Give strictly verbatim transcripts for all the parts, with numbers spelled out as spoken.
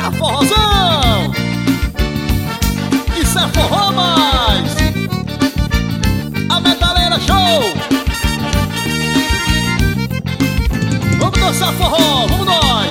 forrozão. Isso é forró mais a metaleira show. Vamos dançar forró, vamos nós.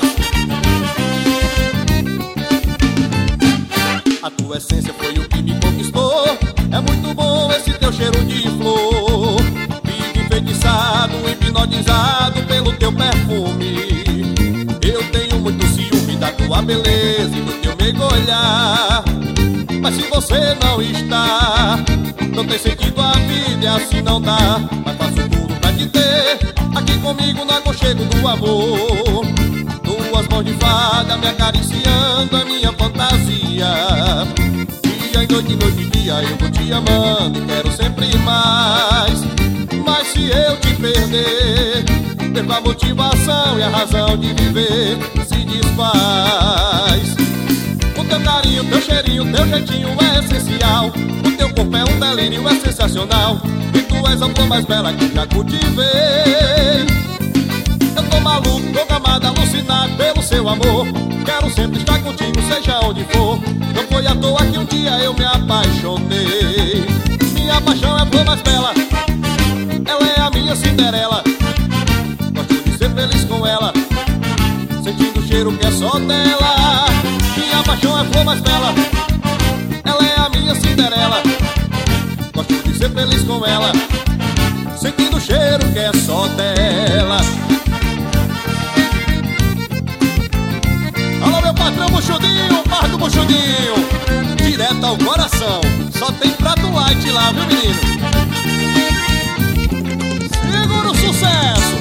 A tua essência foi o que me conquistou. É muito bom esse teu cheiro de flor. Vivo enfeitiçado, hipnotizado pelo teu perfume. Eu tenho muito ciúme da tua beleza e do teu mergulhar. Mas se você não está, não tem sentido a vida e assim não dá. Mas faço tudo pra te ter aqui comigo no aconchego do amor. Duas mãos de fada me acariciando a minha fantasia. Dia e noite, noite e dia eu vou te amando e quero sempre mais. Mas se eu te perder, perco a motivação e a razão de viver se desfaz. O teu carinho, teu cheirinho, teu jeitinho é essencial. O teu corpo é um delírio, é sensacional. E tu és a flor mais bela que já cultivei. Eu tô maluco, programado, alucinado pelo seu amor. Quero sempre estar contigo, seja onde for. Não foi à toa que um dia eu me apaixonei. Minha paixão é a flor mais bela, ela é a minha Cinderela. Gosto de ser feliz com ela, sentindo o cheiro que é só dela. Minha paixão é a flor mais bela, ela é a minha Cinderela. Gosto de ser feliz com ela, sentindo o cheiro que é só dela. Alô meu patrão Buchudinho, par do Buchudinho, direto ao coração. Só tem prato light lá, viu menino? Segura o sucesso.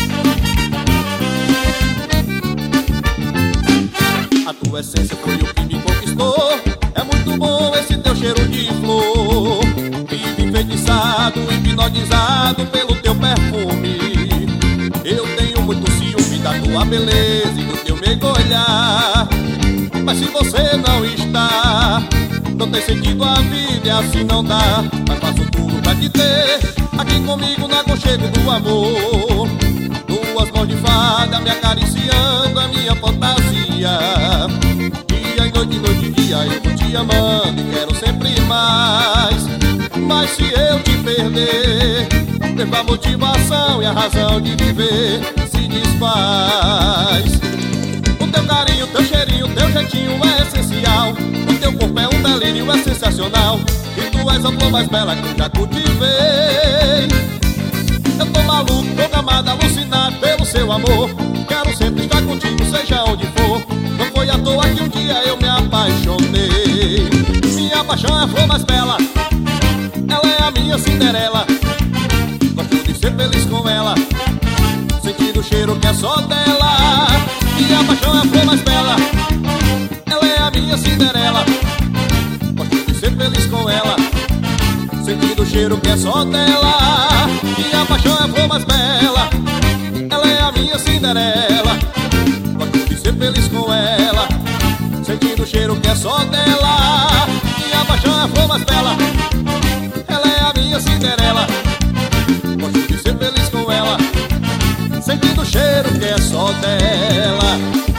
A tua essência foi o que me conquistou. É muito bom esse teu cheiro de flor. Vivo enfeitiçado, hipnotizado pelo teu perfume. Eu tenho muito ciúme da tua beleza e do teu mergulhar. Mas se você não está, não tem sentido a vida e assim não dá. Mas faço tudo pra te ter aqui comigo no aconchego do amor. Duas mãos de fada me acariciando a minha fantasia. Dia e noite, noite e dia eu vou te amando e quero sempre mais. Mas se eu te perder, perco a motivação e a razão de viver se desfaz. O teu carinho, teu cheirinho, teu jeitinho é essencial. O teu corpo é um delírio, é sensacional. E tu és a flor mais bela que eu já cultivei. Eu tô maluco, programado, alucinado pelo seu amor. Quero sempre estar contigo, seja onde for. Não foi à toa que um dia eu me apaixonei. Minha paixão é a flor mais bela, ela é a minha Cinderela. Gosto de ser feliz com ela, sentindo o cheiro que é só dela. Minha paixão é a flor mais bela, ela é a minha Cinderela. Gosto de ser feliz com ela, sentindo o cheiro que é só dela. Minha paixão é a flor mais bela, ela é a minha Cinderela. Gosto de ser feliz com ela, sentindo o cheiro que é só dela. Minha paixão é a flor mais bela, ela é a minha Cinderela. Gosto de ser feliz com ela, sentindo o cheiro que é só dela.